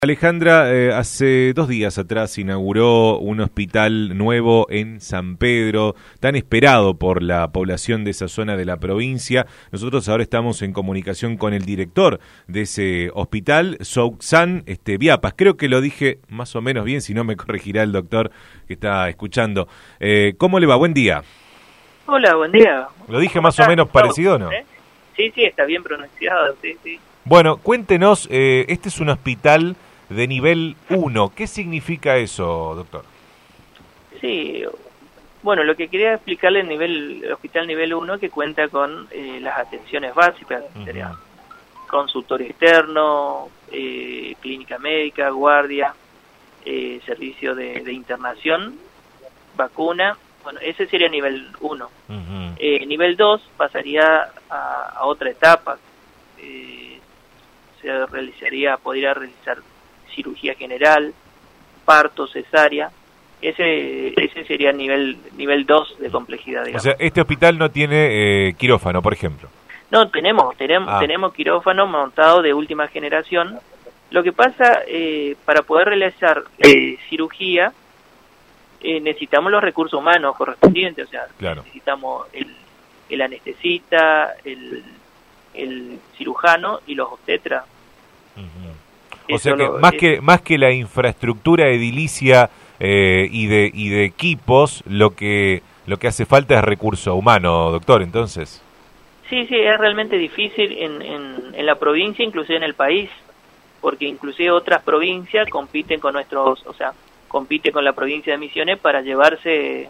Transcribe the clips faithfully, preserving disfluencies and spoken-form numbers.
Alejandra, eh, hace dos días atrás inauguró un hospital nuevo en San Pedro, tan esperado por la población de esa zona de la provincia. Nosotros ahora estamos en comunicación con el director de ese hospital, Souxan este, Viapas. Creo que lo dije más o menos bien, si no me corregirá el doctor que está escuchando. Eh, ¿Cómo le va? Buen día. Hola, buen día. ¿Lo dije más o menos parecido o no? ¿Eh? Sí, sí, está bien pronunciado, sí, sí. Bueno, cuéntenos, eh, este es un hospital de nivel uno. ¿Qué significa eso, doctor? Sí, bueno, lo que quería explicarle el nivel, el hospital nivel uno que cuenta con eh, las atenciones básicas, uh-huh. sería consultorio externo, eh, clínica médica, guardia, eh, servicio de, de internación, vacuna. Bueno, ese sería nivel uno. Uh-huh. Eh, nivel dos pasaría a, a otra etapa. Eh, se realizaría, podría realizar cirugía general, parto, cesárea. Ese ese sería nivel nivel dos de complejidad, digamos. O sea, este hospital no tiene eh, quirófano, por ejemplo. No, tenemos tenemos ah. tenemos quirófano montado de última generación. Lo que pasa, eh, para poder realizar eh, cirugía, eh, necesitamos los recursos humanos correspondientes, o sea, claro. necesitamos el, el anestesista, el, el cirujano y los obstetras. Uh-huh. O sea que más que más que la infraestructura edilicia eh, y de y de equipos, lo que lo que hace falta es recurso humano, doctor. Entonces. Sí, sí, es realmente difícil en, en, en la provincia, inclusive en el país, porque inclusive otras provincias compiten con nuestros, o sea, compite con la provincia de Misiones para llevarse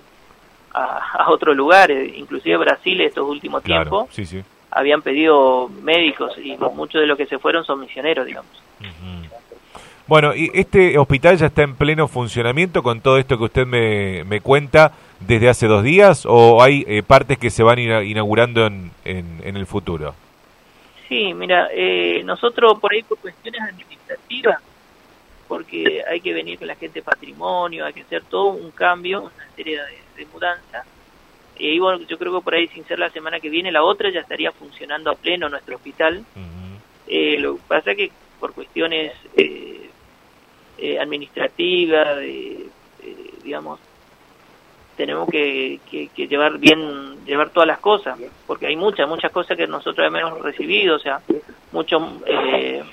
a, a otros lugares. Inclusive Brasil estos últimos claro, tiempos sí, sí. habían pedido médicos y muchos de los que se fueron son misioneros, digamos. Uh-huh. Bueno, y este hospital ya está en pleno funcionamiento con todo esto que usted me, me cuenta desde hace dos días, o hay eh, partes que se van ina- inaugurando en, en, en el futuro. Sí, mira, eh, nosotros por ahí por cuestiones administrativas, porque hay que venir con la gente de patrimonio, hay que hacer todo un cambio, una serie de, de mudanzas. Y bueno, yo creo que por ahí, sin ser la semana que viene, la otra ya estaría funcionando a pleno nuestro hospital. Uh-huh. Eh, lo que pasa es que por cuestiones eh, eh, administrativas, de, eh, digamos, tenemos que, que, que llevar bien, llevar todas las cosas, porque hay muchas, muchas cosas que nosotros hemos recibido, o sea, muchos eh,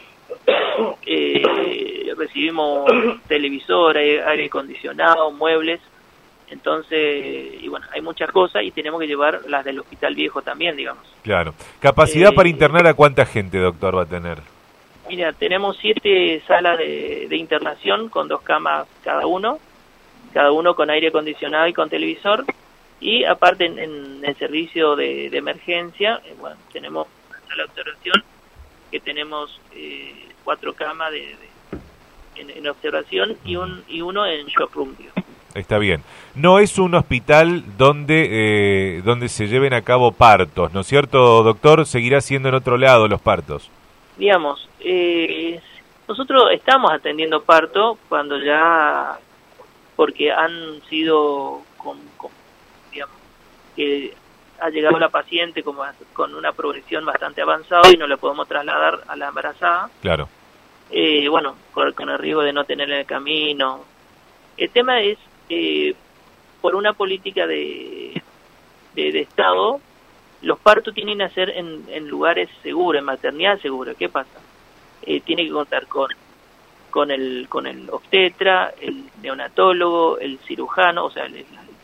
eh, recibimos televisor, aire acondicionado, muebles. Entonces, y bueno, hay muchas cosas y tenemos que llevar las del hospital viejo también, digamos. Claro. ¿Capacidad eh, para internar a cuánta gente, doctor, va a tener? Mira, tenemos siete salas de, de internación con dos camas cada uno, cada uno con aire acondicionado y con televisor, y aparte en, en el servicio de, de emergencia, eh, bueno, tenemos una sala de observación, que tenemos eh, cuatro camas de, de, en, en observación y un y uno en shock room, digamos. Está bien. No es un hospital donde eh, donde se lleven a cabo partos, ¿no es cierto, doctor? ¿Seguirá siendo en otro lado los partos? Digamos, eh, nosotros estamos atendiendo parto cuando ya, porque han sido, con, con, digamos, que ha llegado la paciente como con una progresión bastante avanzada y no la podemos trasladar a la embarazada. Claro. Eh, bueno, con, con el riesgo de no tener en el camino. El tema es, eh, por una política de, de, de Estado, los partos tienen que ser en, en lugares seguros, en maternidad segura. ¿Qué pasa? Eh, tiene que contar con con el con el obstetra, el neonatólogo, el cirujano, o sea, el,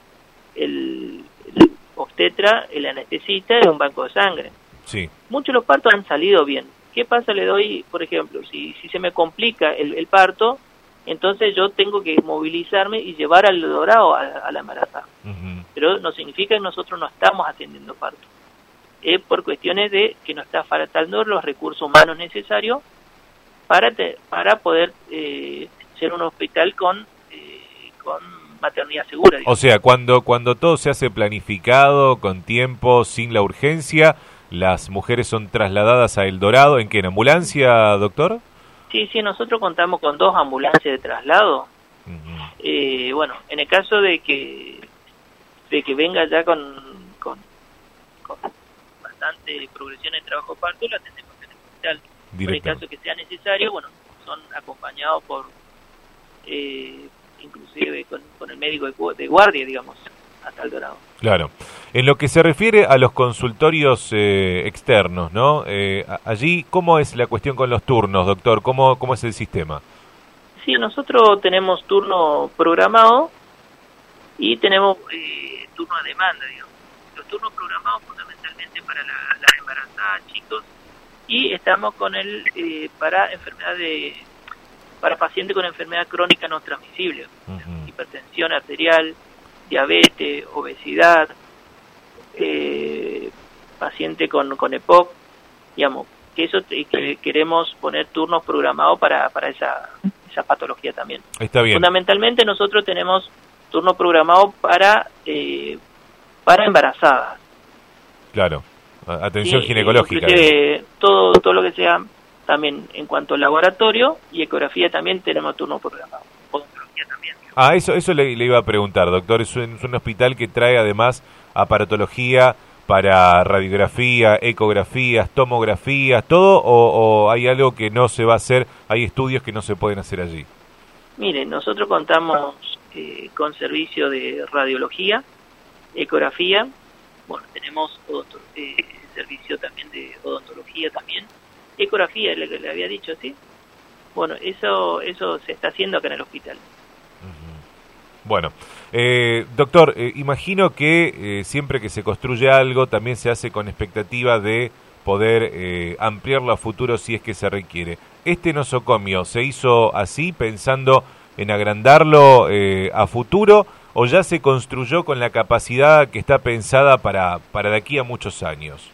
el, el obstetra, el anestesista y un banco de sangre. Sí. Muchos de los partos han salido bien. ¿Qué pasa? Le doy, por ejemplo, si, si se me complica el, el parto, entonces yo tengo que movilizarme y llevar al Dorado a, a la embarazada. Uh-huh. Pero no significa que nosotros no estamos atendiendo parto. Es por cuestiones de que nos está faltando los recursos humanos necesarios para te, para poder eh, ser un hospital con eh, con maternidad segura, digamos. O sea, cuando cuando todo se hace planificado, con tiempo, sin la urgencia, las mujeres son trasladadas a El Dorado. ¿En qué? ¿En ambulancia, doctor? Sí, sí, nosotros contamos con dos ambulancias de traslado. Uh-huh. Eh, bueno, en el caso de que de que venga ya con, con, con bastante progresión en trabajo parto, lo atendemos en el hospital. En el caso que sea necesario, bueno, son acompañados por, eh, inclusive con, con el médico de, de guardia, digamos, hasta el Dorado. Claro. En lo que se refiere a los consultorios eh, externos, ¿no? Eh, allí, ¿cómo es la cuestión con los turnos, doctor? ¿Cómo, cómo es el sistema? Sí, nosotros tenemos turno programado y tenemos eh, turno a demanda, digamos. Los turnos programados fundamentalmente para la, las embarazadas, chicos, y estamos con el eh, para enfermedad de para pacientes con enfermedad crónica no transmisible, uh-huh. hipertensión arterial, diabetes, obesidad, eh, paciente con, con E P O C, digamos, que eso te, que queremos poner turnos programados para, para esa, esa patología también. Está bien. Fundamentalmente nosotros tenemos turnos programados para eh, para embarazadas. Claro, atención sí, ginecológica. Eh, todo, todo lo que sea también en cuanto a laboratorio y ecografía también tenemos turnos programados. Odontología también. Ah, eso eso le, le iba a preguntar, doctor. Es un, es un hospital que trae además aparatología para radiografía, ecografías, tomografías, todo, o, o hay algo que no se va a hacer, hay estudios que no se pueden hacer allí. Mire, nosotros contamos eh, con servicio de radiología, ecografía, bueno, tenemos odonto, eh, servicio también de odontología también, ecografía, le, le había dicho, ¿sí? Bueno, eso eso se está haciendo acá en el hospital. Bueno, eh, doctor, eh, imagino que eh, siempre que se construye algo también se hace con expectativa de poder eh, ampliarlo a futuro si es que se requiere. ¿Este nosocomio se hizo así pensando en agrandarlo eh, a futuro o ya se construyó con la capacidad que está pensada para, para de aquí a muchos años?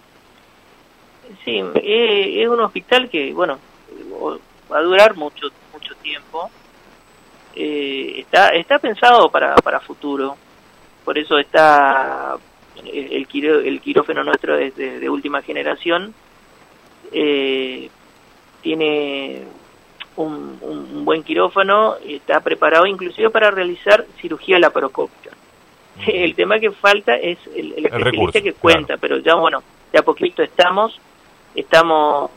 Sí, eh, es un hospital que, bueno, va a durar mucho mucho tiempo. Eh, está está pensado para para futuro, por eso está el, el, quiró, el quirófano nuestro es de, de última generación, eh, tiene un, un, un buen quirófano, está preparado inclusive para realizar cirugía laparoscópica. El tema que falta es el, el especialista recurso, que cuenta, claro. Pero ya bueno, de a poquito estamos, estamos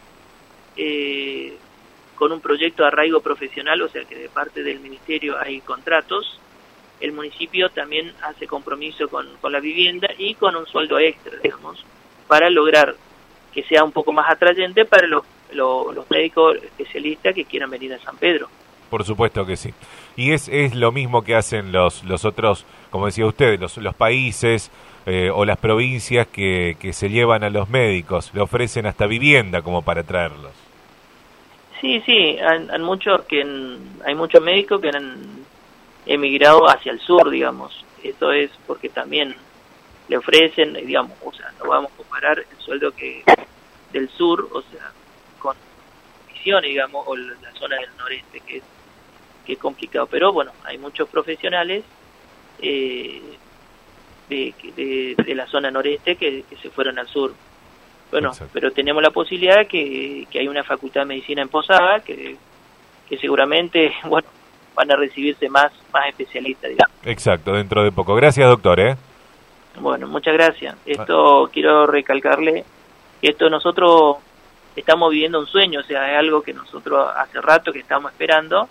eh, con un proyecto de arraigo profesional, o sea que de parte del ministerio hay contratos, el municipio también hace compromiso con, con la vivienda y con un sueldo extra, digamos, para lograr que sea un poco más atrayente para los, los, los médicos especialistas que quieran venir a San Pedro. Por supuesto que sí. Y es es lo mismo que hacen los los otros, como decía usted, los, los países eh, o las provincias que, que se llevan a los médicos, le ofrecen hasta vivienda como para traerlos. Sí, sí, hay, hay muchos que en, hay muchos médicos que han emigrado hacia el sur, digamos. Eso es porque también le ofrecen, digamos, o sea, no vamos a comparar el sueldo que del sur, o sea, con Misiones, digamos, o la zona del noreste, que es que es complicado. Pero bueno, hay muchos profesionales eh, de, de, de la zona noreste que, que se fueron al sur. Bueno, exacto. Pero tenemos la posibilidad que, que hay una facultad de medicina en Posada que, que seguramente, bueno, van a recibirse más más especialistas, digamos. Exacto, dentro de poco. Gracias, doctor, ¿eh? Bueno, muchas gracias. Esto ah. quiero recalcarle que esto nosotros estamos viviendo un sueño, o sea, es algo que nosotros hace rato que estamos esperando.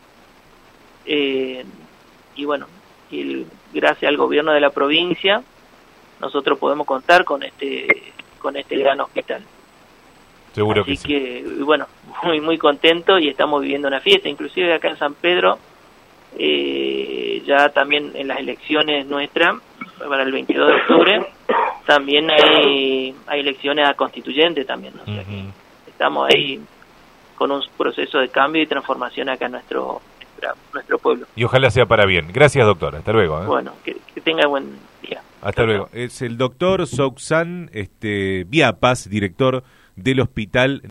Eh, y bueno, y el, gracias al gobierno de la provincia, nosotros podemos contar con este con este gran hospital. Seguro Así que sí. que, bueno, muy muy contento y estamos viviendo una fiesta, inclusive acá en San Pedro, eh, ya también en las elecciones nuestras, para el veintidós de octubre, también hay hay elecciones a constituyente también, ¿no? O sea, uh-huh. que estamos ahí con un proceso de cambio y transformación acá en nuestro, nuestro pueblo. Y ojalá sea para bien. Gracias, doctor. Hasta luego. ¿eh? Bueno, que, que tenga buen día. Hasta luego. Es el doctor Souxan este, Viapas, director del hospital